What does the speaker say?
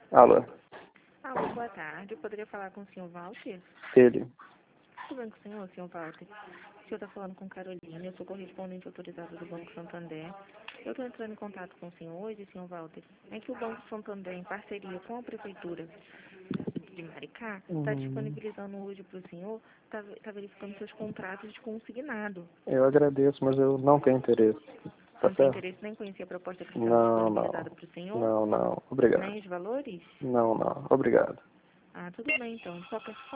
Alô? Alô, boa tarde. Eu poderia falar com o senhor Walter? Ele. Tudo bem com o senhor Walter? O senhor está falando com Carolina, eu sou correspondente autorizada do Banco Santander. Eu estou entrando em contato com o senhor hoje, senhor Walter. É que o Banco Santander, em parceria com a Prefeitura de Maricá, está disponibilizando hoje para o senhor, está verificando seus contratos de consignado. Eu agradeço, mas eu não tenho interesse. Tá Não tem certo? interesse nem conhecer a proposta que está Não, disponibilizada não. para o senhor? Não, não. Obrigado. Nem os valores? Não, não. Obrigado. Ah, tudo bem então. De qualquer